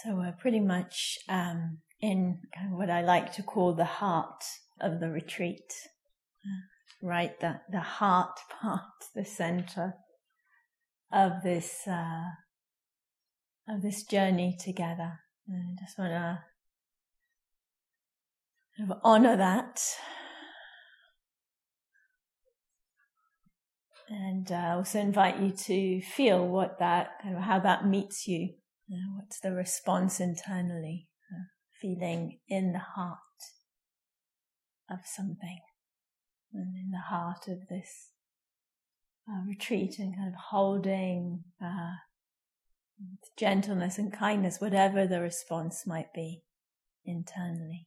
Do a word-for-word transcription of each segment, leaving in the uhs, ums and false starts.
So we're pretty much um, in kind of what I like to call the heart of the retreat, uh, right? The, the heart part, the center of this uh, of this journey together. And I just want to kind of honor that, and uh, also invite you to feel what that kind of how that meets you. You know, what's the response internally? Uh, feeling in the heart of something, and in the heart of this uh, retreat, and kind of holding uh, gentleness and kindness, whatever the response might be internally.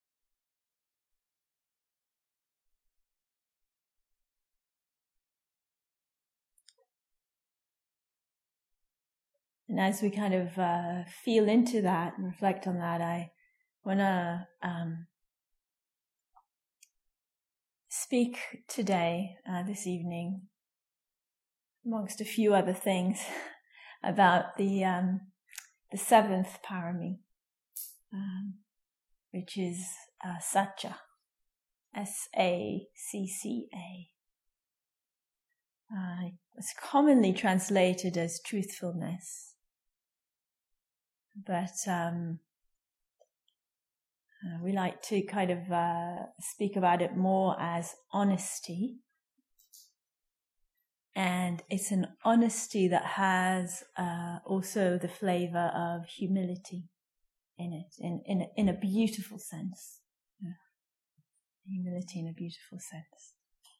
And as we kind of uh, feel into that and reflect on that, I want to um, speak today, uh, this evening, amongst a few other things, about the um, the seventh parami, um, which is uh, Sacca, S A C C A. Uh, it's commonly translated as truthfulness, but um, uh, we like to kind of uh, speak about it more as honesty. And it's an honesty that has uh, also the flavor of humility in it, in in a, in a beautiful sense. Yeah. Humility in a beautiful sense.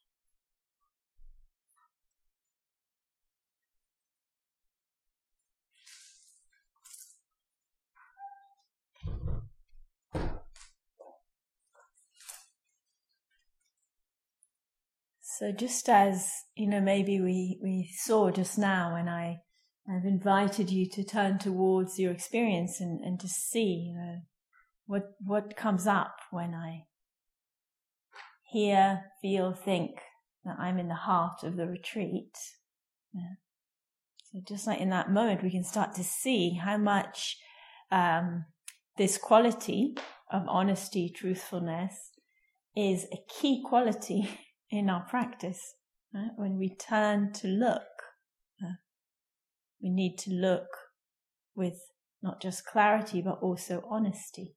So just as, you know, maybe we, we saw just now when I, I've invited you to turn towards your experience and, and to see, you know, what, what comes up when I hear, feel, think that I'm in the heart of the retreat. Yeah. So just like in that moment, we can start to see how much um, this quality of honesty, truthfulness is a key quality in our practice. Right? When we turn to look, uh, we need to look with not just clarity but also honesty.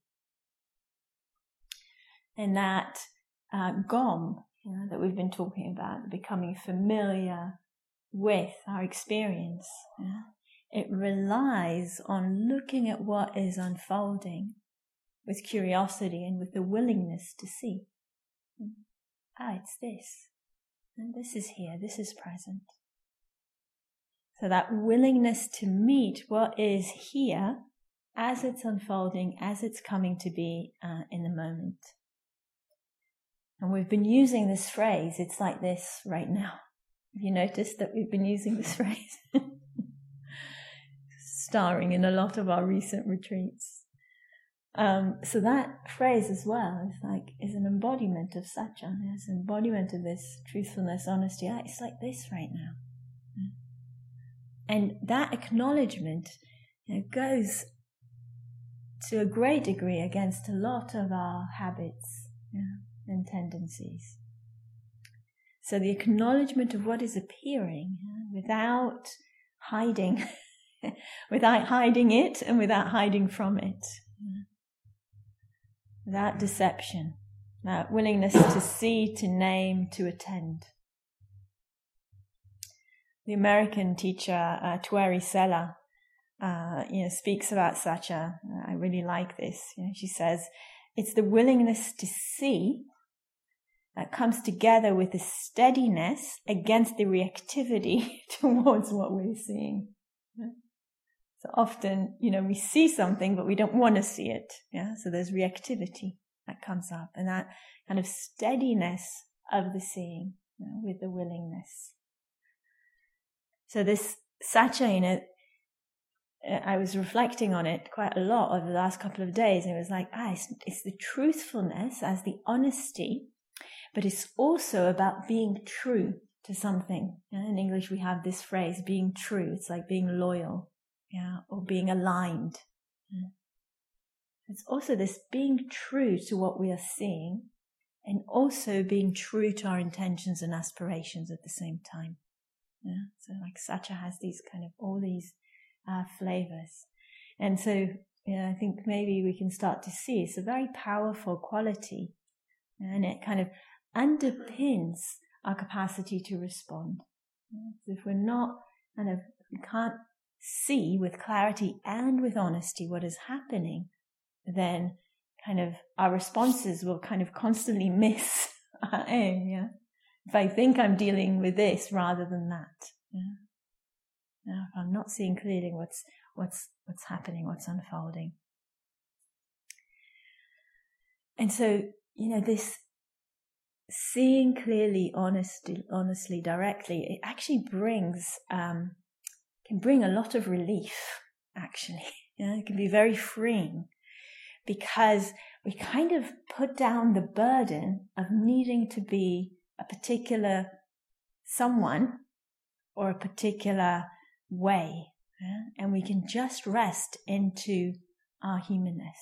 And that uh, gom, you know, that we've been talking about, becoming familiar with our experience, yeah? It relies on looking at what is unfolding with curiosity and with the willingness to see. Ah, it's this. And this is here, this is present. So that willingness to meet what is here as it's unfolding, as it's coming to be uh, in the moment. And we've been using this phrase, it's like this right now. Have you noticed that we've been using this phrase? Starring in a lot of our recent retreats. Um, so that phrase as well is like is an embodiment of Sacca. It's an embodiment of this truthfulness, honesty. Ah, it's like this right now, and that acknowledgement, you know, goes to a great degree against a lot of our habits, you know, and tendencies. So the acknowledgement of what is appearing, you know, without hiding, without hiding it, and without hiding from it. You know. Without deception, that willingness to see, to name, to attend. The American teacher, uh, Tueri Sella, uh, you know, speaks about Sacca. I really like this. You know, she says, it's the willingness to see that comes together with the steadiness against the reactivity towards what we're seeing. So often, you know, we see something, but we don't want to see it. Yeah. So there's reactivity that comes up, and that kind of steadiness of the seeing, you know, with the willingness. So this Sacca, you know, I was reflecting on it quite a lot over the last couple of days, and it was like, ah, it's, it's the truthfulness as the honesty, but it's also about being true to something. Yeah? In English, we have this phrase, being true. It's like being loyal. Yeah, or being aligned. Yeah. It's also this being true to what we are seeing, and also being true to our intentions and aspirations at the same time. Yeah? So like Satya has these kind of, all these uh, flavors. And so, yeah, I think maybe we can start to see it's a very powerful quality, and it kind of underpins our capacity to respond. Yeah? So if we're not kind of, we can't see with clarity and with honesty what is happening, then kind of our responses will kind of constantly miss our aim, yeah? If I think I'm dealing with this rather than that, yeah? Now, if I'm not seeing clearly what's, what's, what's happening, what's unfolding. And so, you know, this seeing clearly, honestly, honestly, directly, it actually brings, um, can bring a lot of relief, actually. Yeah? It can be very freeing, because we kind of put down the burden of needing to be a particular someone or a particular way. Yeah? And we can just rest into our humanness.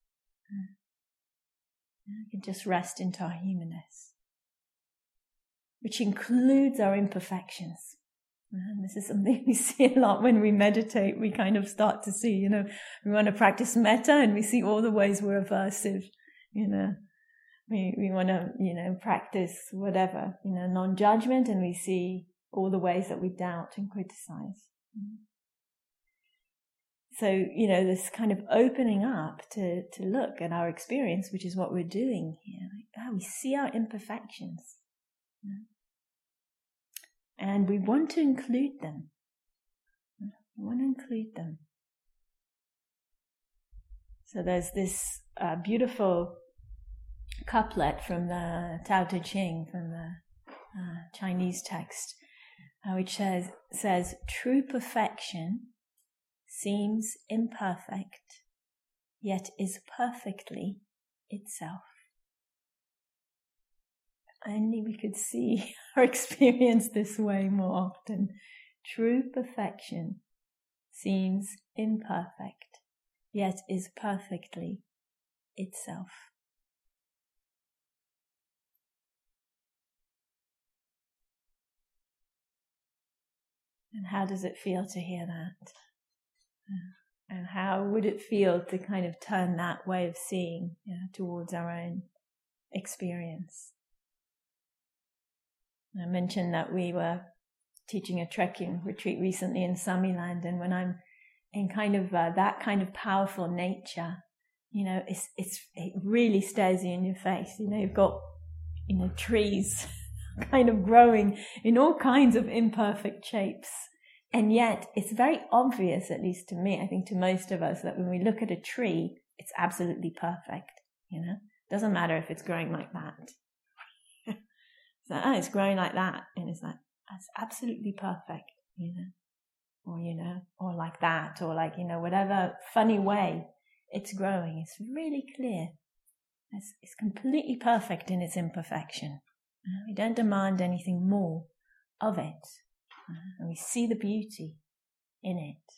Yeah? We can just rest into our humanness, which includes our imperfections. And this is something we see a lot when we meditate. We kind of start to see, you know, we want to practice metta and we see all the ways we're aversive, you know. We we want to, you know, practice whatever, you know, non-judgment, and we see all the ways that we doubt and criticize. So, you know, this kind of opening up to, to look at our experience, which is what we're doing here. Like, oh, we see our imperfections. You know? And we want to include them. We want to include them. So there's this uh, beautiful couplet from the Tao Te Ching, from the uh, Chinese text, uh, which says, says, true perfection seems imperfect, yet is perfectly itself. Only we could see our experience this way more often. True perfection seems imperfect, yet is perfectly itself. And how does it feel to hear that? And how would it feel to kind of turn that way of seeing, you know, towards our own experience? I mentioned that we were teaching a trekking retreat recently in Samiland, and when I'm in kind of uh, that kind of powerful nature, you know, it's it's it really stares you in your face. You know, you've got, you know, trees kind of growing in all kinds of imperfect shapes, and yet it's very obvious, at least to me, I think to most of us, that when we look at a tree, it's absolutely perfect. You know, doesn't matter if it's growing like that. Like, oh, it's growing like that, and it's like, that's absolutely perfect, you know, or, you know, or like that, or like, you know, whatever funny way it's growing, it's really clear. It's, it's completely perfect in its imperfection. You know, we don't demand anything more of it, you know, and we see the beauty in it.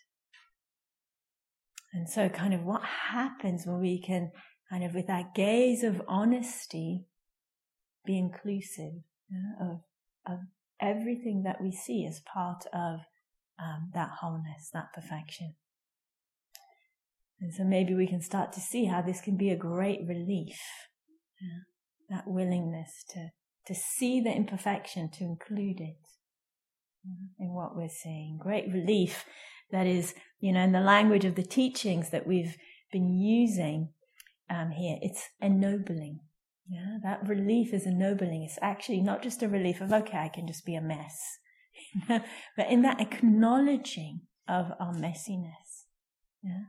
And so kind of what happens when we can kind of, with that gaze of honesty, be inclusive, you know, of, of everything that we see as part of um, that wholeness, that perfection. And so maybe we can start to see how this can be a great relief, you know, that willingness to, to see the imperfection, to include it, you know, in what we're seeing. Great relief that is, you know, in the language of the teachings that we've been using um, here, it's ennobling. Yeah, that relief is ennobling. It's actually not just a relief of, okay, I can just be a mess. But in that acknowledging of our messiness, yeah,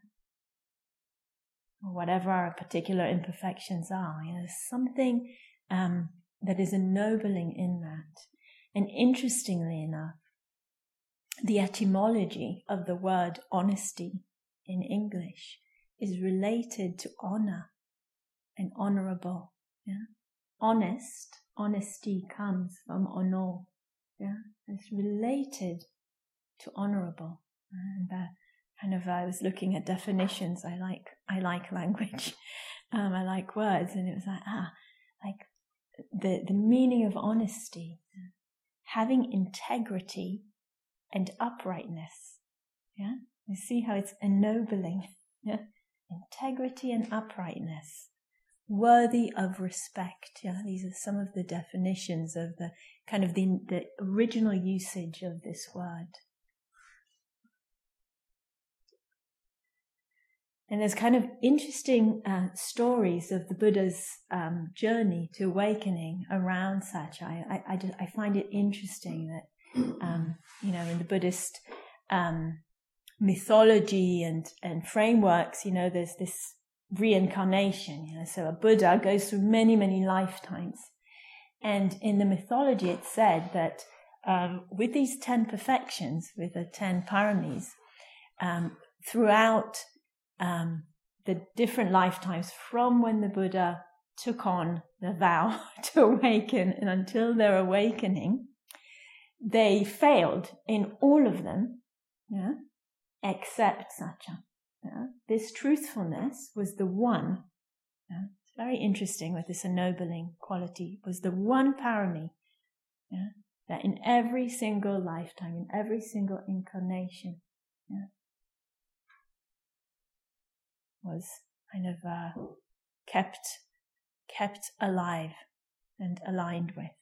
or whatever our particular imperfections are, you know, there's something um, that is ennobling in that. And interestingly enough, the etymology of the word honesty in English is related to honor and honorable. Yeah, honest, honesty comes from honor. Yeah, it's related to honorable, and that kind of of, I was looking at definitions. I like, I like language. Um, I like words. And it was like, ah, like the, the meaning of honesty, having integrity and uprightness. Yeah. You see how it's ennobling. Yeah. Integrity and uprightness. Worthy of respect. Yeah. These are some of the definitions of the kind of the, the original usage of this word. And there's kind of interesting uh, stories of the Buddha's um, journey to awakening around Satya. I, I, just, I find it interesting that, um, you know, in the Buddhist um, mythology and, and frameworks, you know, there's this reincarnation. You know, so a Buddha goes through many, many lifetimes. And in the mythology, it's said that um, with these ten perfections, with the ten paramis, um, throughout Um, the different lifetimes from when the Buddha took on the vow to awaken and until their awakening, they failed in all of them, yeah, except Satya. Yeah. This truthfulness was the one, yeah, it's very interesting with this ennobling quality, was the one parami, yeah, that in every single lifetime, in every single incarnation, yeah, was kind of uh, kept kept alive and aligned with.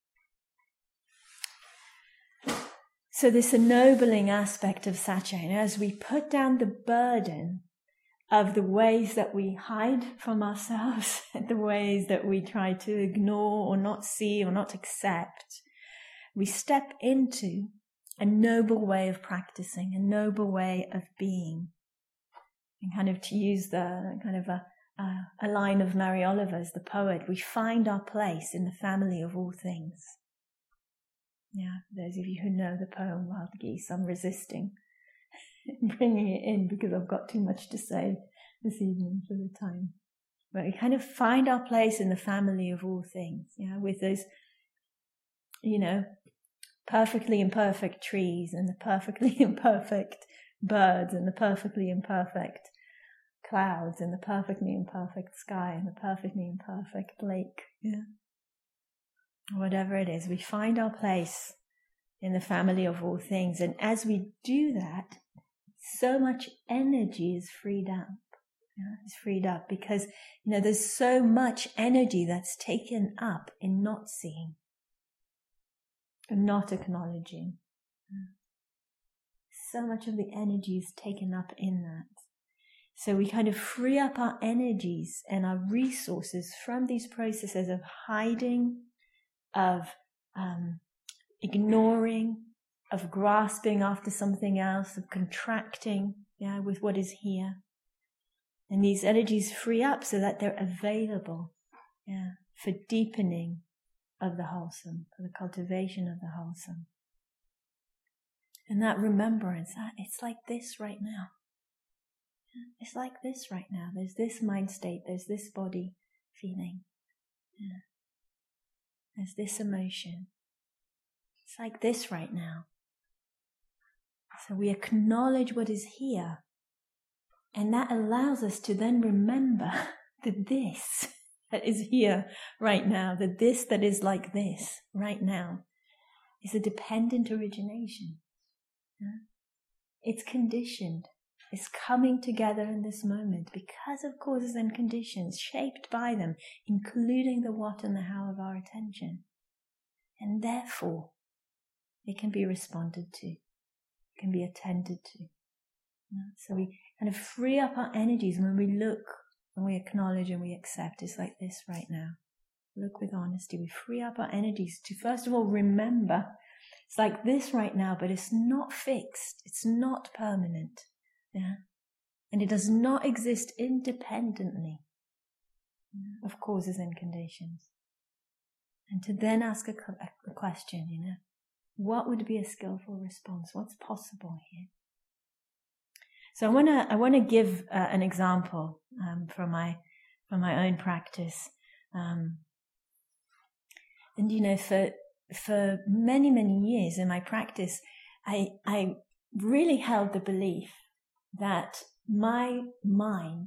So this ennobling aspect of Satya, you know, as we put down the burden of the ways that we hide from ourselves, the ways that we try to ignore or not see or not accept, we step into a noble way of practicing, a noble way of being. And kind of to use the kind of a, a, a line of Mary Oliver's, the poet, we find our place in the family of all things. Yeah, those of you who know the poem Wild Geese, I'm resisting bringing it in because I've got too much to say this evening for the time. But we kind of find our place in the family of all things, yeah, with those, you know, perfectly imperfect trees and the perfectly imperfect birds and the perfectly imperfect clouds and the perfectly imperfect sky and the perfectly imperfect lake. Yeah. Whatever it is, we find our place in the family of all things. And as we do that, so much energy is freed up. Yeah, it's freed up because, you know, there's so much energy that's taken up in not seeing and not acknowledging. Yeah. So much of the energy is taken up in that. So we kind of free up our energies and our resources from these processes of hiding, of um, ignoring, of grasping after something else, of contracting, yeah, with what is here. And these energies free up so that they're available, yeah, for deepening of the wholesome, for the cultivation of the wholesome. And that remembrance, it's like this right now. It's like this right now. There's this mind state, there's this body feeling. Yeah. There's this emotion. It's like this right now. So we acknowledge what is here. And that allows us to then remember that this that is here right now, that this that is like this right now, is a dependent origination. Yeah? It's conditioned. It's coming together in this moment because of causes and conditions shaped by them, including the what and the how of our attention. And therefore, it can be responded to, it can be attended to. Yeah? So we kind of free up our energies when we look, when we acknowledge and we accept. It's like this right now. Look with honesty. We free up our energies to, first of all, remember it's like this right now, but it's not fixed. It's not permanent. Yeah, and it does not exist independently of causes and conditions. And to then ask a, a question, you know, what would be a skillful response? What's possible here? So I want to I want to give uh, an example um, from my from my own practice, um, and you know, for for many many years in my practice, I I really held the belief that my mind,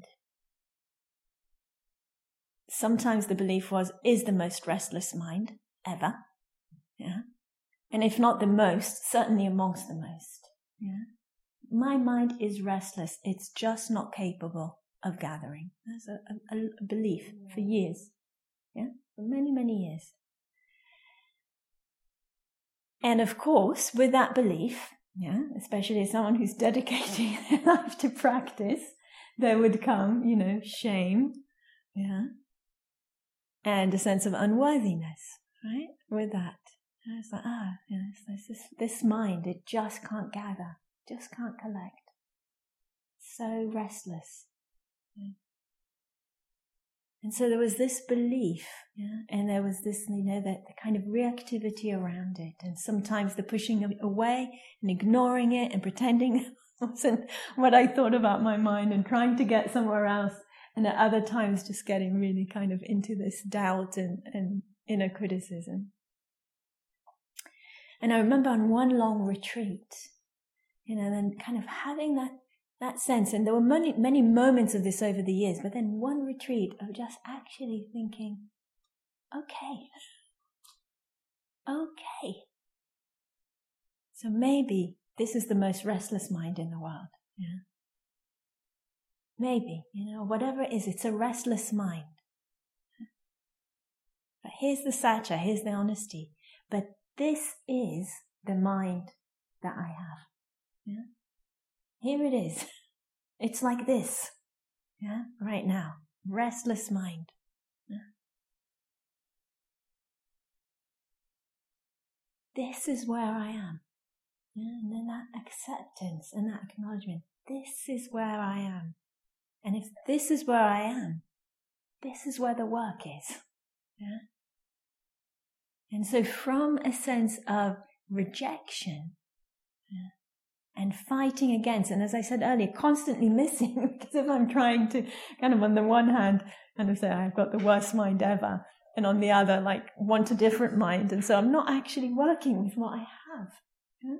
sometimes the belief was, is the most restless mind ever. Yeah. And if not the most, certainly amongst the most. Yeah. My mind is restless. It's just not capable of gathering. That's a, a, a belief for years. Yeah. For many, many years. And of course, with that belief, yeah, especially as someone who's dedicating their life to practice, there would come, you know, shame, yeah, and a sense of unworthiness, right? With that, and it's like, ah, you know, it's this this mind, it just can't gather, just can't collect, so restless. Yeah. And so there was this belief, yeah, and there was this, you know, that the kind of reactivity around it, and sometimes the pushing it away and ignoring it and pretending it wasn't what I thought about my mind and trying to get somewhere else, and at other times just getting really kind of into this doubt and, and inner criticism. And I remember on one long retreat, you know, then kind of having that That sense, and there were many, many moments of this over the years, but then one retreat of just actually thinking, okay, okay. So maybe this is the most restless mind in the world. Yeah. Maybe, you know, whatever it is, it's a restless mind. But here's the satcha, here's the honesty. But this is the mind that I have. Yeah. Here it is. It's like this, yeah, right now. Restless mind. Yeah. This is where I am. Yeah, and then that acceptance and that acknowledgement. This is where I am. And if this is where I am, this is where the work is. Yeah. And so from a sense of rejection, yeah, and fighting against, and as I said earlier, constantly missing, because if I'm trying to kind of on the one hand kind of say I've got the worst mind ever, and on the other like want a different mind, and so I'm not actually working with what I have. Yeah?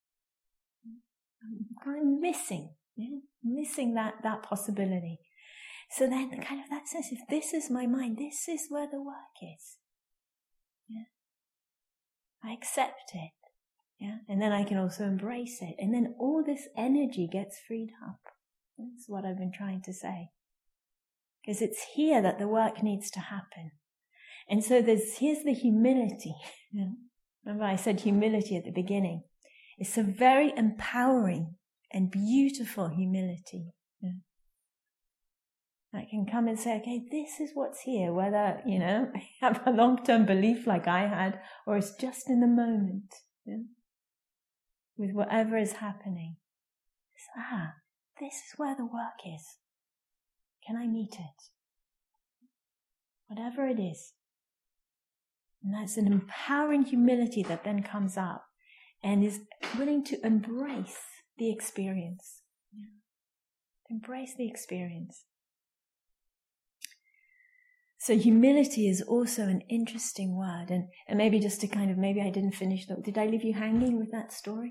I'm kind of missing, yeah? missing that, that possibility. So then kind of that sense, if this is my mind, this is where the work is. Yeah? I accept it. Yeah, and then I can also embrace it. And then all this energy gets freed up. That's what I've been trying to say. Because it's here that the work needs to happen. And so there's, here's the humility. Yeah. Remember I said humility at the beginning. It's a very empowering and beautiful humility. Yeah. I can come and say, okay, this is what's here, whether, you know, I have a long-term belief like I had, or it's just in the moment. Yeah. With whatever is happening. It's, ah, this is where the work is. Can I meet it? Whatever it is. And that's an empowering humility that then comes up and is willing to embrace the experience. Yeah. Embrace the experience. So humility is also an interesting word, and, and maybe just to kind of, maybe I didn't finish that. Did I leave you hanging with that story?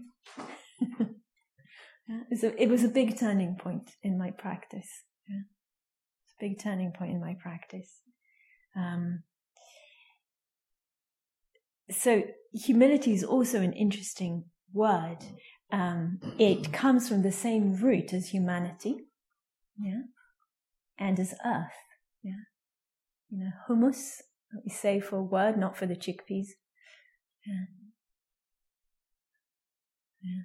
Yeah, it, was a, it was a big turning point in my practice. Yeah. It's a big turning point in my practice. Um, so humility is also an interesting word. Um, it comes from the same root as humanity, yeah, and as earth, yeah. You know, hummus, we say for a word, not for the chickpeas. Yeah. Yeah.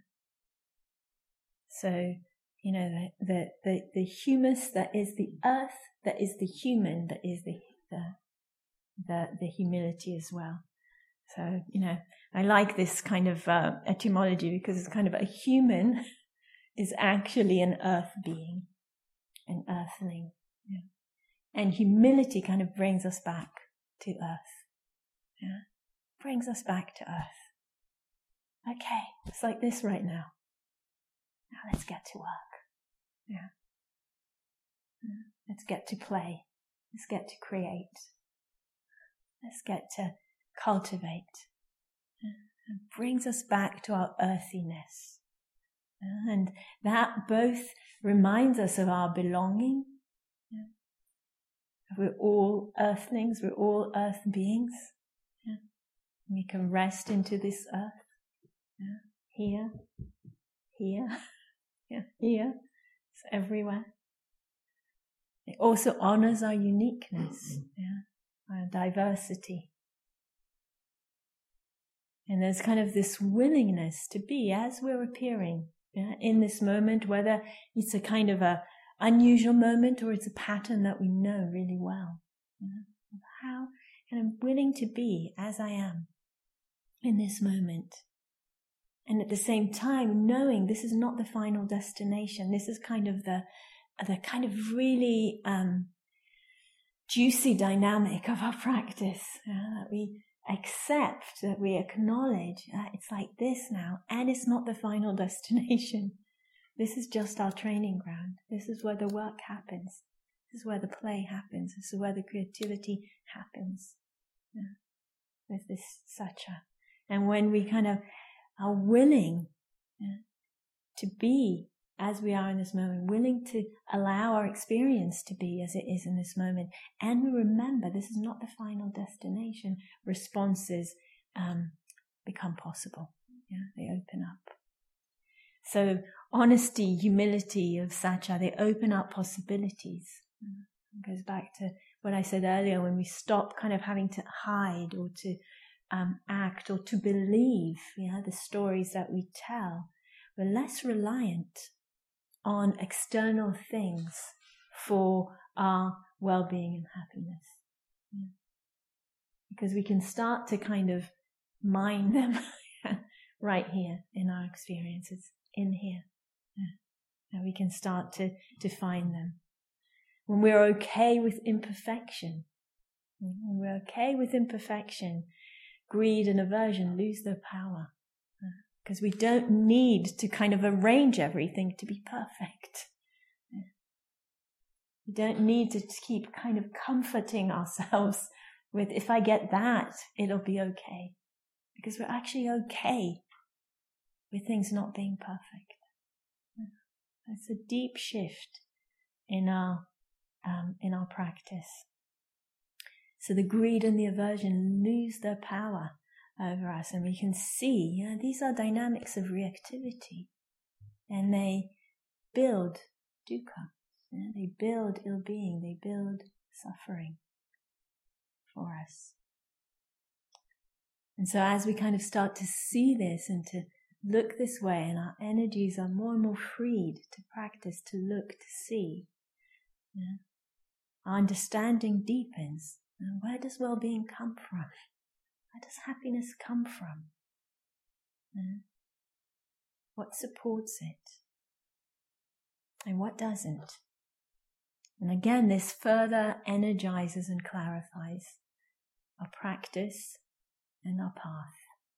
So, you know, the, the, the, the humus that is the earth, that is the human, that is the, the, the, the humility as well. So, you know, I like this kind of uh, etymology because it's kind of a human is actually an earth being, an earthling. Yeah. And humility kind of brings us back to earth. Yeah? Brings us back to earth. Okay, it's like this right now. Now let's get to work. Yeah. Yeah. Let's get to play. Let's get to create. Let's get to cultivate. Yeah. It brings us back to our earthiness. Yeah. And that both reminds us of our belonging. Yeah. We're all earthlings, we're all earth beings. Yeah. We can rest into this earth. Yeah. Here, here, yeah, here, it's everywhere. It also honors our uniqueness, yeah, our diversity. And there's kind of this willingness to be as we're appearing, yeah, in this moment, whether it's a kind of a unusual moment or it's a pattern that we know really well. Yeah, how and I'm willing to be as I am in this moment. And at the same time, knowing this is not the final destination. This is kind of the the kind of really um, juicy dynamic of our practice, uh, that we accept, that we acknowledge, uh, it's like this now, and it's not the final destination. This is just our training ground. This is where the work happens. This is where the play happens. This is where the creativity happens, yeah, with this satcha. And when we kind of are willing, yeah, to be as we are in this moment, willing to allow our experience to be as it is in this moment, and we remember this is not the final destination, responses um, become possible. Yeah, they open up. So honesty, humility of satcha, they open up possibilities. It goes back to what I said earlier, when we stop kind of having to hide or to um, act or to believe, yeah, the stories that we tell. We're less reliant on external things for our well-being and happiness. Yeah. Because we can start to kind of mine them right here in our experiences, in here. Yeah. And we can start to, to find them. When we're okay with imperfection, when we're okay with imperfection, greed and aversion lose their power. Because we don't need to kind of arrange everything to be perfect. We don't need to keep kind of comforting ourselves with, if I get that, it'll be okay. Because we're actually okay with things not being perfect. It's a deep shift in our um, in our practice. So the greed and the aversion lose their power over us, and we can see, you know, these are dynamics of reactivity, and they build dukkha, you know, they build ill-being, they build suffering for us. And so as we kind of start to see this and to look this way, and our energies are more and more freed to practice, to look, to see, you know, our understanding deepens. And where does well-being come from? Where does happiness come from? Uh, what supports it? And what doesn't? And again, this further energizes and clarifies our practice and our path.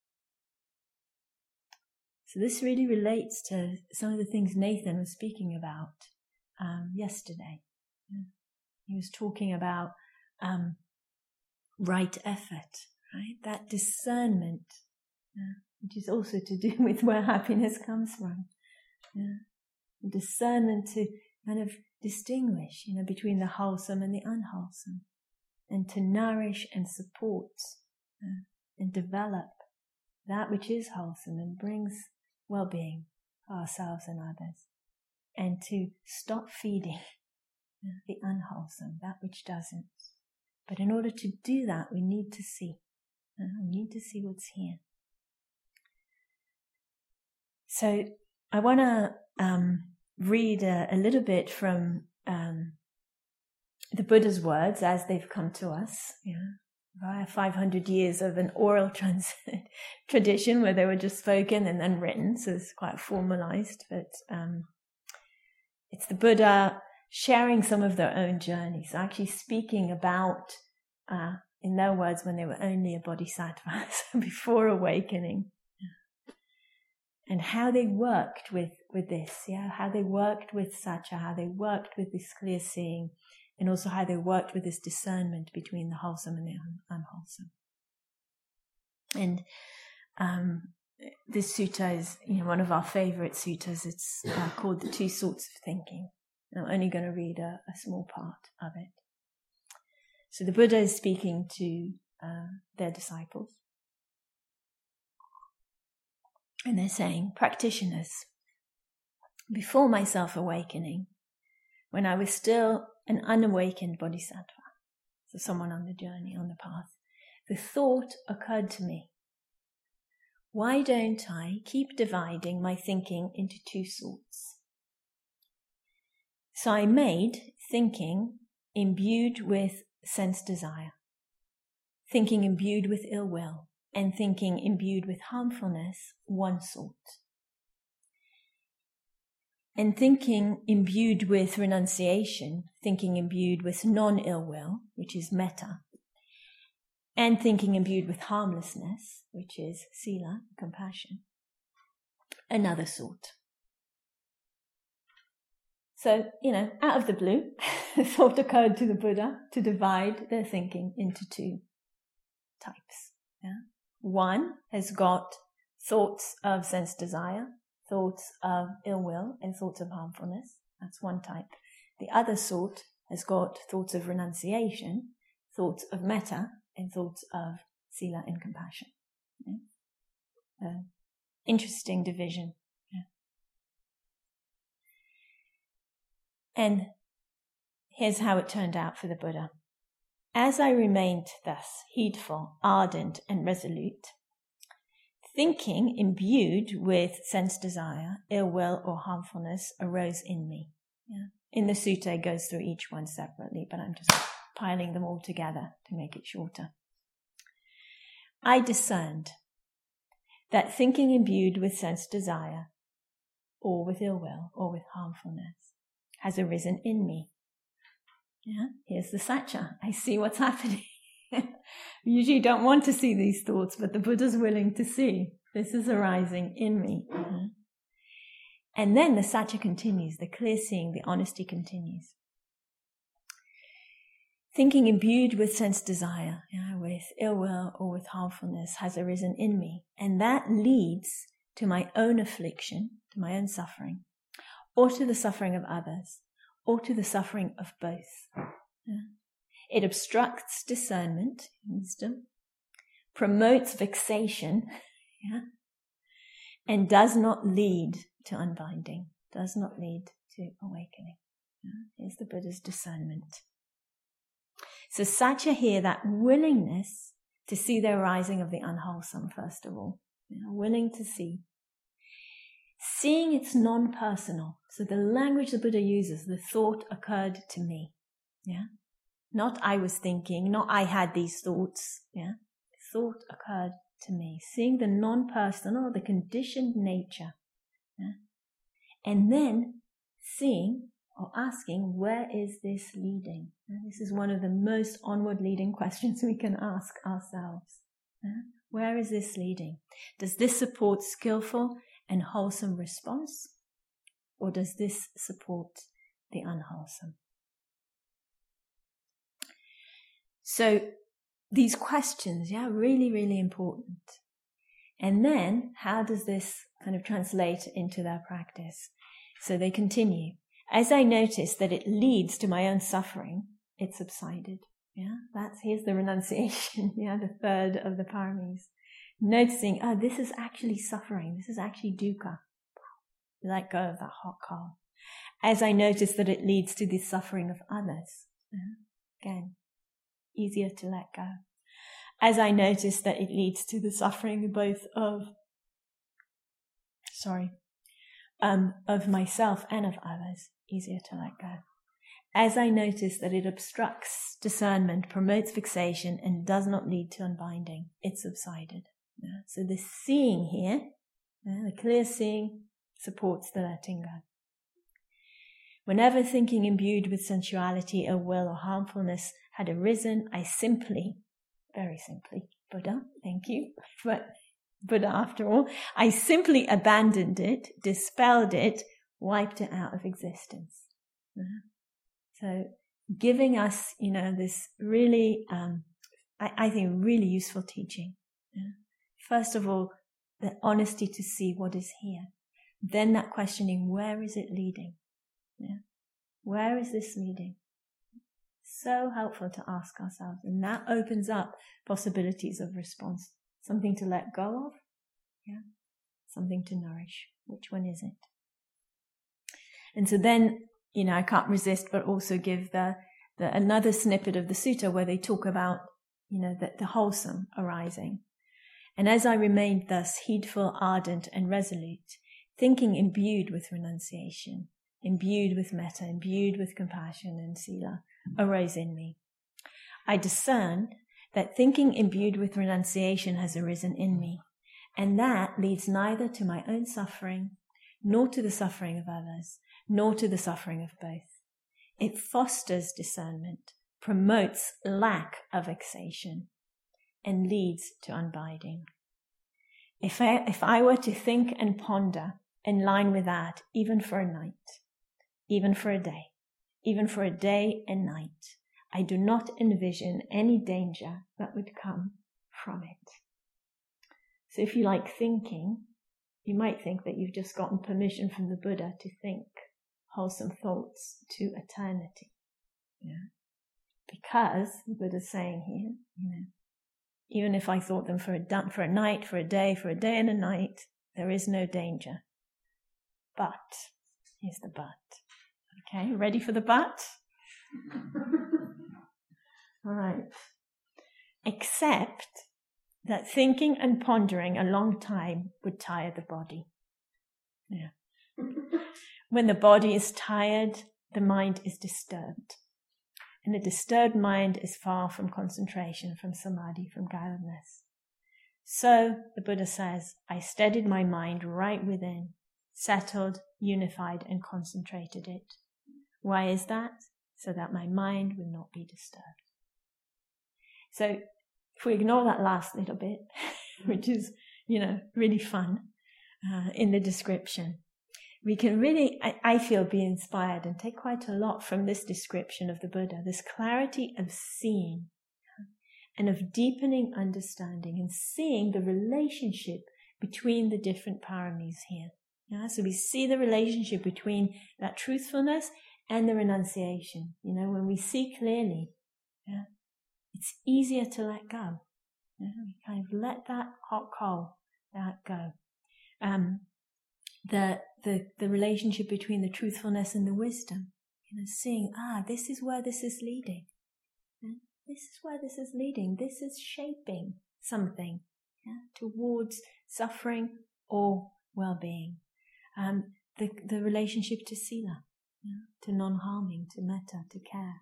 So this really relates to some of the things Nathan was speaking about um, yesterday. Yeah. He was talking about um, right effort. Right? That discernment, yeah, which is also to do with where happiness comes from. Yeah. The discernment to kind of distinguish, you know, between the wholesome and the unwholesome, and to nourish and support uh, and develop that which is wholesome and brings well-being for ourselves and others, and to stop feeding uh, the unwholesome, that which doesn't. But in order to do that, we need to see. Uh, we need to see what's here. So I want to um, read a, a little bit from um, the Buddha's words as they've come to us. Yeah, via five hundred years of an oral trans- tradition where they were just spoken and then written, so it's quite formalized. But um, it's the Buddha sharing some of their own journeys, actually speaking about. Uh, in their words, when they were only a bodhisattva, so before awakening, and how they worked with, with this, yeah, how they worked with satcha, how they worked with this clear seeing, and also how they worked with this discernment between the wholesome and the un- unwholesome. And um, this sutta is, you know, one of our favorite suttas. It's uh, called The Two Sorts of Thinking. I'm only going to read a, a small part of it. So the Buddha is speaking to uh, their disciples. And they're saying, practitioners, before my self-awakening, when I was still an unawakened bodhisattva, so someone on the journey, on the path, the thought occurred to me, why don't I keep dividing my thinking into two sorts? So I made thinking imbued with sense desire, thinking imbued with ill will, and thinking imbued with harmfulness one sort. And thinking imbued with renunciation, thinking imbued with non-ill will, which is metta, and thinking imbued with harmlessness, which is sila, compassion, another sort. So, you know, out of the blue, the thought occurred to the Buddha to divide their thinking into two types. Yeah? One has got thoughts of sense desire, thoughts of ill will, and thoughts of harmfulness. That's one type. The other sort has got thoughts of renunciation, thoughts of metta, and thoughts of sila and compassion. Yeah? Uh, interesting division. Yeah. And here's how it turned out for the Buddha. As I remained thus heedful, ardent, and resolute, thinking imbued with sense desire, ill will, or harmfulness arose in me. Yeah. In the sutta, it goes through each one separately, but I'm just piling them all together to make it shorter. I discerned that thinking imbued with sense desire, or with ill will, or with harmfulness, has arisen in me. Yeah, here's the satcha. I see what's happening. We usually don't want to see these thoughts, but the Buddha's willing to see. This is arising in me. Mm-hmm. And then the satcha continues, the clear seeing, the honesty continues. Thinking imbued with sense desire, yeah, with ill will or with harmfulness has arisen in me. And that leads to my own affliction, to my own suffering, or to the suffering of others, or to the suffering of both. Yeah. It obstructs discernment, wisdom, promotes vexation, yeah, and does not lead to unbinding, does not lead to awakening. Yeah. Here's the Buddha's discernment. So satcha here, that willingness to see the arising of the unwholesome, first of all, you know, willing to see. Seeing it's non-personal. So the language the Buddha uses, the thought occurred to me. Yeah. Not I was thinking, not I had these thoughts. Yeah. Thought occurred to me. Seeing the non-personal, the conditioned nature. Yeah? And then seeing or asking, where is this leading? Yeah? This is one of the most onward leading questions we can ask ourselves. Yeah? Where is this leading? Does this support skillful and wholesome response? Or does this support the unwholesome? So these questions, yeah, really, really important. And then how does this kind of translate into their practice? So they continue. As I noticed that it leads to my own suffering, it subsided. Yeah, that's, here's the renunciation, yeah, the third of the paramis. Noticing, oh, this is actually suffering. This is actually dukkha. Let go of that hot coal. As I notice that it leads to the suffering of others. Yeah, again, easier to let go. As I notice that it leads to the suffering both of, sorry, um, of myself and of others, easier to let go. As I notice that it obstructs discernment, promotes fixation, and does not lead to unbinding, it subsided. Yeah. So the seeing here, yeah, the clear seeing, supports the letting go. Whenever thinking imbued with sensuality, ill will, or harmfulness had arisen, I simply, very simply, Buddha, thank you, but Buddha after all, I simply abandoned it, dispelled it, wiped it out of existence. Yeah. So giving us, you know, this really, um, I, I think, really useful teaching. Yeah. First of all, the honesty to see what is here. Then that questioning, where is it leading? Yeah. Where is this leading? So helpful to ask ourselves. And that opens up possibilities of response. Something to let go of. Yeah. Something to nourish. Which one is it? And so then, you know, I can't resist but also give the, the another snippet of the sutta where they talk about, you know, the, the wholesome arising. And as I remained thus heedful, ardent, and resolute, thinking imbued with renunciation, imbued with metta, imbued with compassion and sila, arose in me. I discerned that thinking imbued with renunciation has arisen in me, and that leads neither to my own suffering, nor to the suffering of others, nor to the suffering of both. It fosters discernment, promotes lack of vexation, and leads to unbinding. If I, if I were to think and ponder in line with that, even for a night, even for a day, even for a day and night, I do not envision any danger that would come from it. So if you like thinking, you might think that you've just gotten permission from the Buddha to think wholesome thoughts to eternity. Yeah. Because the Buddha's saying here, you know, even if I thought them for a, for a night, for a day, for a day and a night, there is no danger. But, here's the but. Okay, ready for the but? All right. Except that thinking and pondering a long time would tire the body. Yeah. When the body is tired, the mind is disturbed. And a disturbed mind is far from concentration, from samadhi, from guidedness. So, the Buddha says, I steadied my mind right within, settled, unified, and concentrated it. Why is that? So that my mind would not be disturbed. So, if we ignore that last little bit, which is, you know, really fun uh, in the description, we can really, I, I feel, be inspired and take quite a lot from this description of the Buddha, this clarity of seeing and of deepening understanding and seeing the relationship between the different paramis here. Yeah? So we see the relationship between that truthfulness and the renunciation. You know, when we see clearly, yeah, it's easier to let go. Yeah? We kind of let that hot coal that go. Um, the the the relationship between the truthfulness and the wisdom. You know, seeing, ah, this is where this is leading. Yeah? This is where this is leading. This is shaping something, yeah, towards suffering or well-being. Um, the the relationship to sila, yeah, to non-harming, to metta, to care.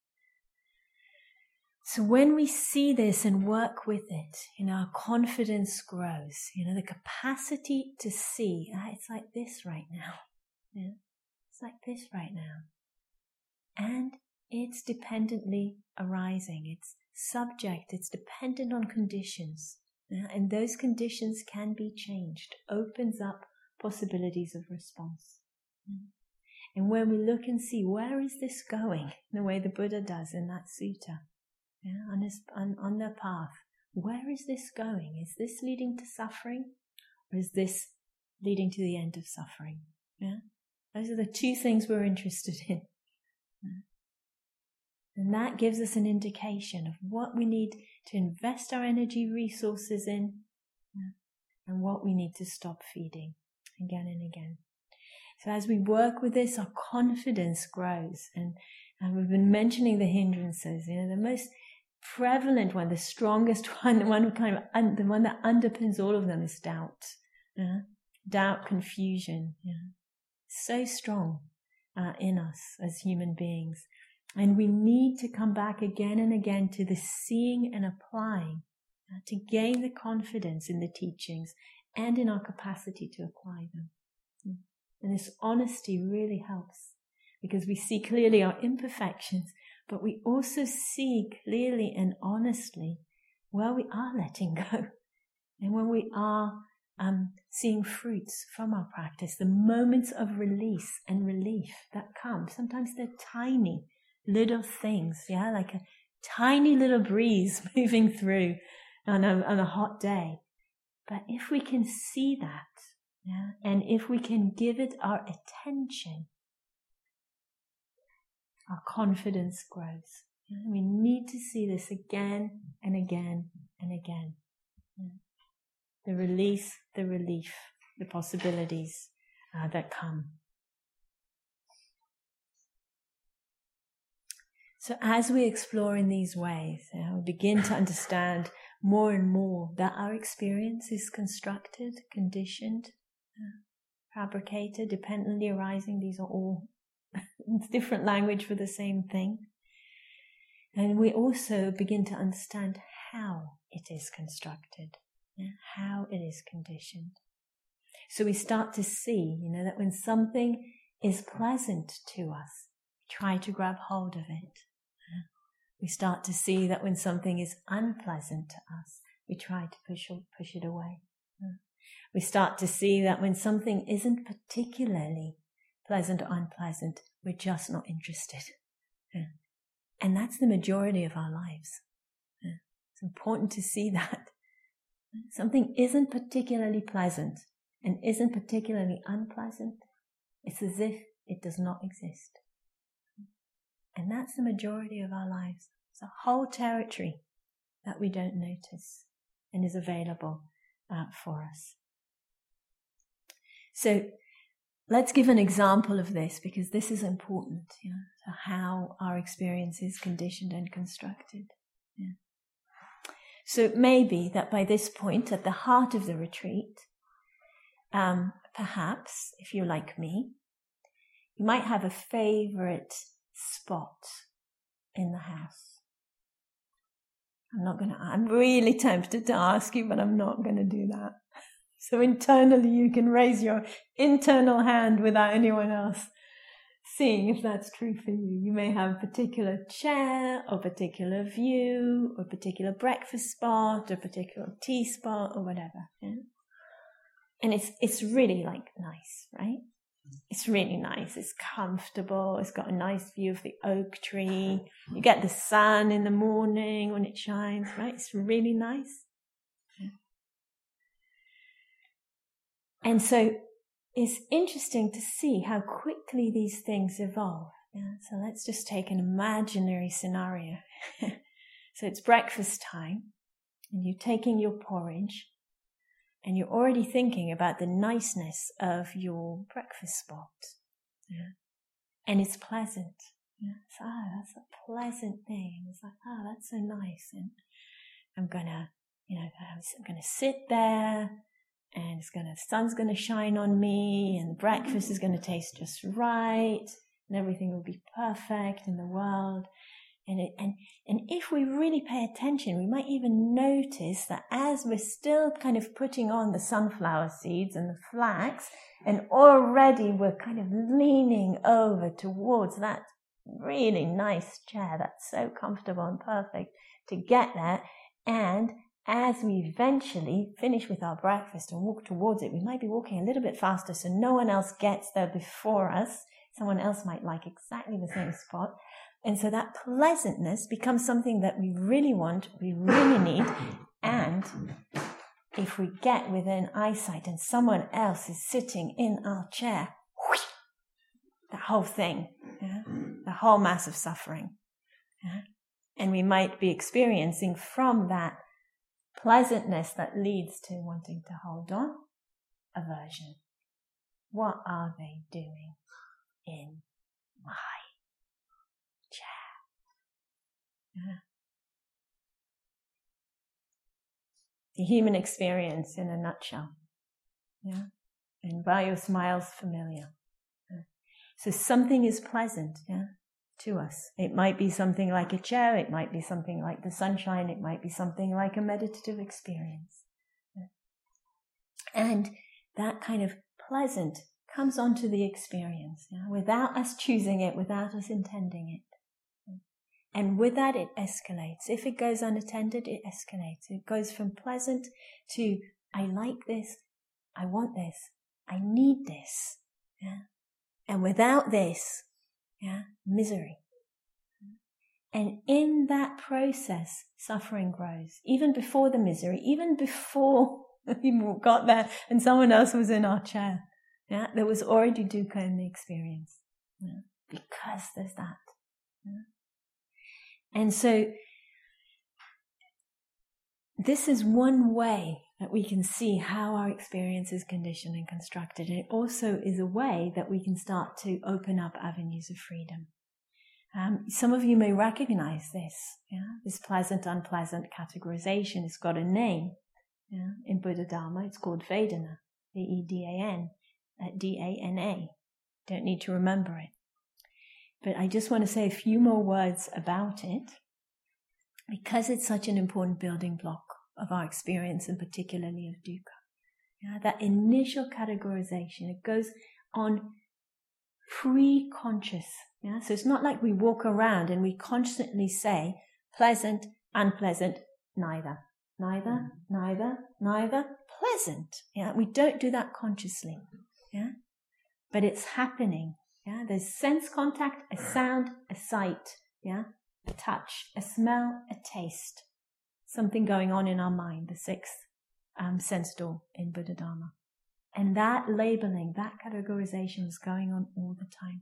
So when we see this and work with it, you know, our confidence grows. You know, the capacity to see, ah, it's like this right now. Yeah, it's like this right now. And it's dependently arising. It's subject. It's dependent on conditions. Yeah? And those conditions can be changed. Opens up possibilities of response. Yeah? And when we look and see, where is this going? The way the Buddha does in that sutta. Yeah, on, his, on, on the path. Where is this going? Is this leading to suffering? Or is this leading to the end of suffering? Yeah? Those are the two things we're interested in. Yeah? And that gives us an indication of what we need to invest our energy resources in, yeah, and what we need to stop feeding again and again. So as we work with this, our confidence grows. And, and we've been mentioning the hindrances. You know, the most prevalent one, the strongest one, the one kind of un, the one that underpins all of them is doubt. Yeah? Doubt, confusion. Yeah? So strong uh, in us as human beings. And we need to come back again and again to the seeing and applying uh, to gain the confidence in the teachings and in our capacity to apply them. Yeah. And this honesty really helps because we see clearly our imperfections, but we also see clearly and honestly where we are letting go and when we are um, seeing fruits from our practice, the moments of release and relief that come. Sometimes they're tiny little things, yeah, like a tiny little breeze moving through on a, on a hot day. But if we can see that, yeah, and if we can give it our attention, our confidence grows. Yeah? We need to see this again and again and again. Yeah? The release, the relief, the possibilities uh, that come. So as we explore in these ways, you know, we begin to understand more and more that our experience is constructed, conditioned, uh, fabricated, dependently arising. These are all different language for the same thing. And we also begin to understand how it is constructed, yeah, how it is conditioned. So we start to see, you know, that when something is pleasant to us, we try to grab hold of it. We start to see that when something is unpleasant to us, we try to push push it away. We start to see that when something isn't particularly pleasant or unpleasant, we're just not interested. And that's the majority of our lives. It's important to see that. Something isn't particularly pleasant and isn't particularly unpleasant. It's as if it does not exist. And that's the majority of our lives. It's a whole territory that we don't notice and is available uh, for us. So let's give an example of this, because this is important, you know, so how our experience is conditioned and constructed. Yeah. So it may be that by this point, at the heart of the retreat, um, perhaps, if you're like me, you might have a favorite spot in the house. I'm not going to, I'm really tempted to ask you, but I'm not going to do that. So internally you can raise your internal hand without anyone else seeing if that's true for you. You may have a particular chair or particular view or particular breakfast spot or particular tea spot or whatever. Yeah? And it's it's really like nice, right? It's really nice. It's comfortable. It's got a nice view of the oak tree. You get the sun in the morning when it shines, right? It's really nice. And so it's interesting to see how quickly these things evolve. Yeah? So let's just take an imaginary scenario. So it's breakfast time, and you're taking your porridge, and you're already thinking about the niceness of your breakfast spot. Yeah? And it's pleasant. Yeah? So, ah, that's a pleasant thing. It's like, ah, oh, that's so nice. And I'm gonna, you know, I'm gonna sit there, and it's gonna, the sun's gonna shine on me, and the breakfast is gonna taste just right, and everything will be perfect in the world. And, it, and and if we really pay attention, we might even notice that as we're still kind of putting on the sunflower seeds and the flax, and already we're kind of leaning over towards that really nice chair that's so comfortable and perfect to get there. And as we eventually finish with our breakfast and walk towards it, we might be walking a little bit faster so no one else gets there before us. Someone else might like exactly the same spot. And so that pleasantness becomes something that we really want, we really need. And if we get within eyesight and someone else is sitting in our chair, whoosh, the whole thing, yeah? The whole mass of suffering. Yeah? And we might be experiencing from that pleasantness that leads to wanting to hold on, aversion. What are they doing in my chair? Yeah. The human experience in a nutshell. Yeah. And bio smiles familiar. Yeah. So something is pleasant, yeah, to us. It might be something like a chair, it might be something like the sunshine, it might be something like a meditative experience. Yeah. And that kind of pleasant comes onto the experience, yeah, without us choosing it, without us intending it. And with that, it escalates. If it goes unattended, it escalates. It goes from pleasant to, I like this, I want this, I need this. Yeah? And without this, yeah, misery. And in that process, suffering grows. Even before the misery, even before we got there and someone else was in our chair. Yeah, there was already dukkha in the experience. Yeah? Because there's that. Yeah? And so, this is one way that we can see how our experience is conditioned and constructed. And it also is a way that we can start to open up avenues of freedom. Um, some of you may recognize this, yeah? This pleasant, unpleasant categorization. It's got a name, yeah? In Buddha Dharma. It's called Vedana, V E D A N, uh, D A N A. Don't need to remember it. But I just want to say a few more words about it, because it's such an important building block of our experience, and particularly of dukkha. Yeah? That initial categorization, it goes on pre-conscious. Yeah? So it's not like we walk around and we constantly say pleasant, unpleasant, neither, neither, neither, neither, pleasant. Yeah? We don't do that consciously. Yeah? But it's happening. Yeah? There's sense contact, a sound, a sight, yeah? A touch, a smell, a taste. Something going on in our mind, the sixth um, sense door in Buddha Dharma. And that labeling, that categorization is going on all the time.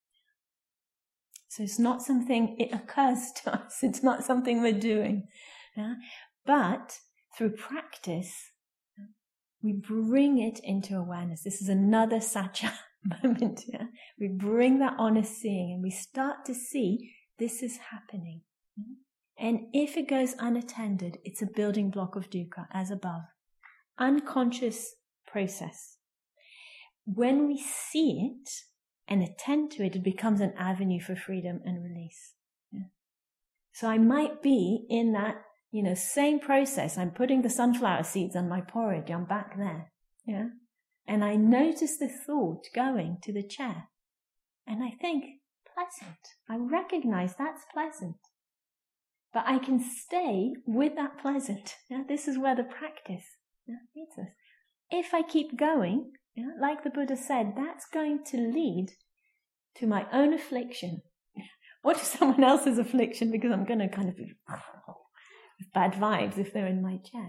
So it's not something, it occurs to us, it's not something we're doing. Yeah? But through practice, we bring it into awareness. This is another satya moment. Yeah? We bring that honest seeing and we start to see this is happening. And if it goes unattended, it's a building block of dukkha, as above. Unconscious process. When we see it and attend to it, it becomes an avenue for freedom and release. Yeah. So I might be in that, you know, same process. I'm putting the sunflower seeds on my porridge. I'm back there. Yeah. And I notice the thought going to the chair. And I think, pleasant. I recognize that's pleasant. But I can stay with that pleasant. Yeah? This is where the practice yeah, leads us. If I keep going, yeah, like the Buddha said, that's going to lead to my own affliction. Or to someone else's affliction, because I'm going to kind of be with bad vibes if they're in my chair.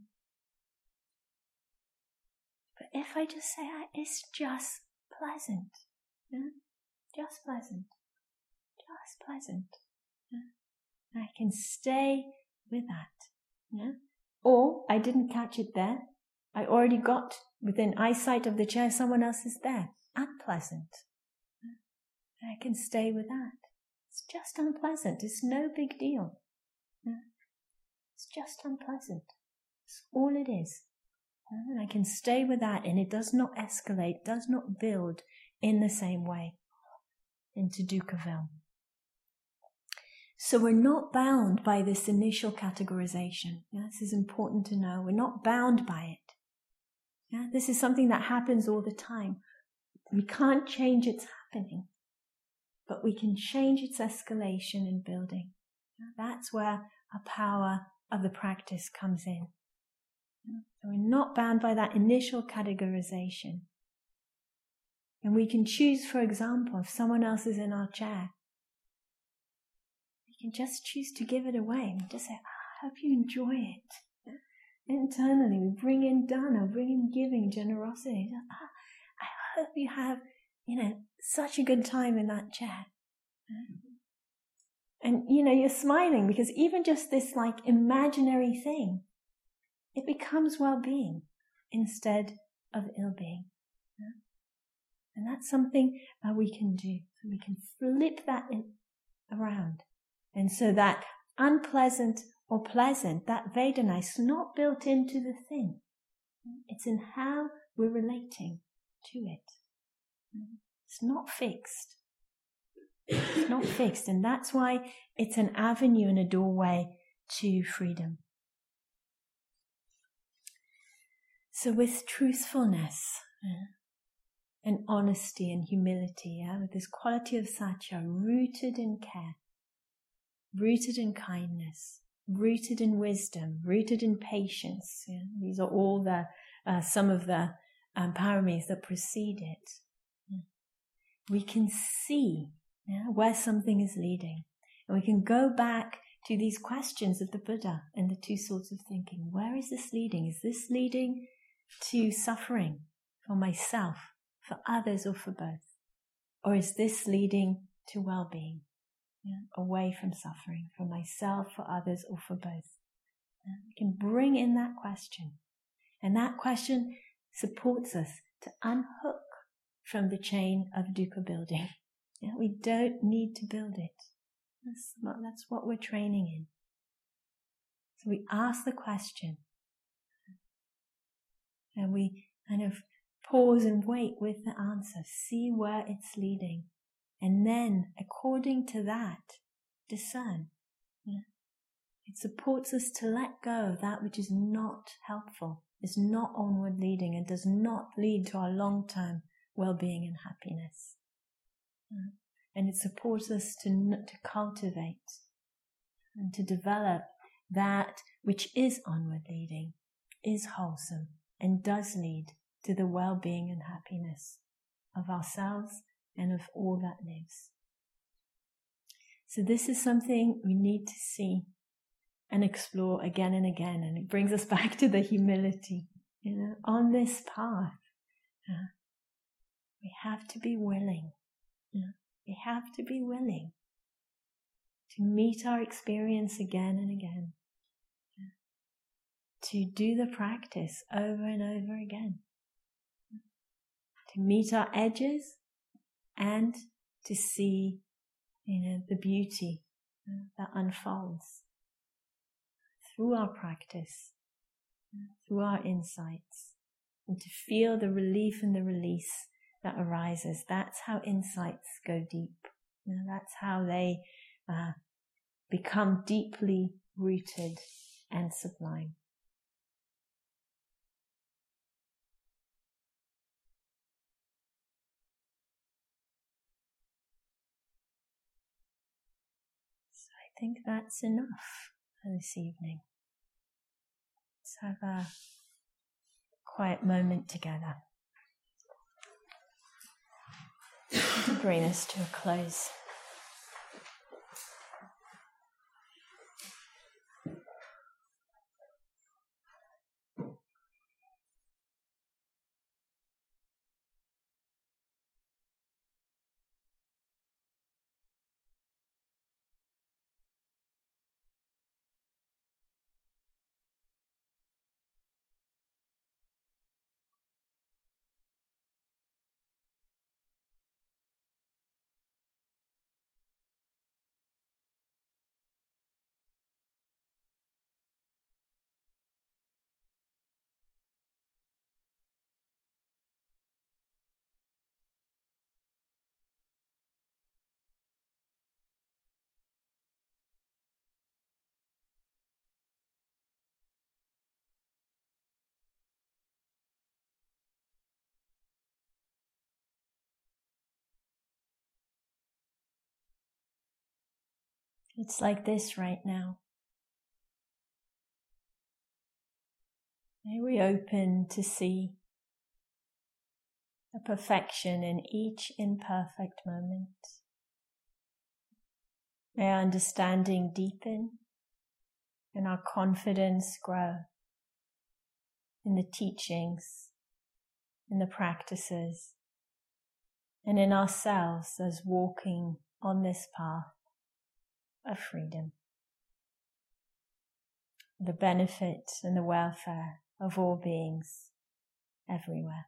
But if I just say, it's just pleasant. Yeah? Just pleasant. Just pleasant. Yeah? I can stay with that. Yeah? Or I didn't catch it there. I already got within eyesight of the chair, someone else is there. Unpleasant. Yeah? I can stay with that. It's just unpleasant. It's no big deal. Yeah? It's just unpleasant. It's all it is. Yeah? And I can stay with that, and it does not escalate, does not build in the same way into Dukkhaville. So we're not bound by this initial categorization. Yeah, this is important to know. We're not bound by it. Yeah, this is something that happens all the time. We can't change its happening, but we can change its escalation and building. Yeah, that's where our power of the practice comes in. Yeah, so we're not bound by that initial categorization. And we can choose, for example, if someone else is in our chair, we can just choose to give it away. We just say, I hope you enjoy it. Yeah? Internally, we bring in dana, bring in giving, generosity. Ah, I hope you have, you know, such a good time in that chair. Yeah? And, you know, you're smiling because even just this like imaginary thing, it becomes well-being instead of ill-being. Yeah? And that's something uh, we can do. So we can flip that in, around. And so that unpleasant or pleasant, that Vedana is not built into the thing. It's in how we're relating to it. It's not fixed. It's not fixed. And that's why it's an avenue and a doorway to freedom. So with truthfulness, yeah, and honesty and humility, yeah, with this quality of satya rooted in care, rooted in kindness, rooted in wisdom, rooted in patience. Yeah? These are all the uh, some of the um, paramis that precede it. Yeah? We can see yeah, where something is leading, and we can go back to these questions of the Buddha and the two sorts of thinking. Where is this leading? Is this leading to suffering for myself, for others, or for both? Or is this leading to well-being, yeah, away from suffering, for myself, for others, or for both? Yeah, we can bring in that question. And that question supports us to unhook from the chain of dukkha building. Yeah, we don't need to build it. That's what, that's what we're training in. So we ask the question, and we kind of pause and wait with the answer, see where it's leading, and then, according to that, discern. Yeah. It supports us to let go of that which is not helpful, is not onward leading, and does not lead to our long-term well-being and happiness. Yeah. And it supports us to, to cultivate and to develop that which is onward leading, is wholesome, and does lead to the well-being and happiness of ourselves and of all that lives. So this is something we need to see and explore again and again, and it brings us back to the humility. You know, on this path, uh, we have to be willing. You know, we have to be willing to meet our experience again and again, yeah, to do the practice over and over again, to meet our edges and to see, you know, the beauty uh, that unfolds through our practice, uh, through our insights, and to feel the relief and the release that arises. That's how insights go deep. You know, that's how they uh, become deeply rooted and sublime. So I think that's enough for this evening. Let's have a quiet moment together to bring us to a close. It's like this right now. May we open to see the perfection in each imperfect moment. May our understanding deepen and our confidence grow in the teachings, in the practices, and in ourselves as walking on this path of freedom, the benefit and the welfare of all beings everywhere.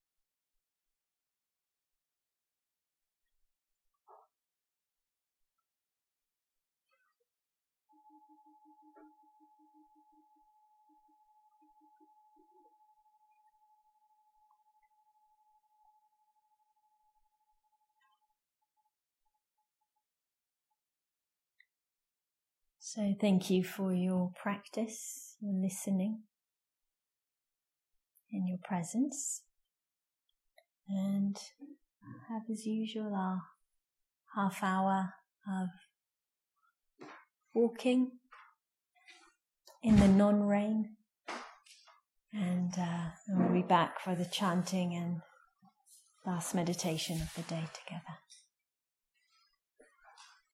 So thank you for your practice, your listening, and your presence. And have, as usual, our half hour of walking in the non-rain. And uh, we'll be back for the chanting and last meditation of the day together.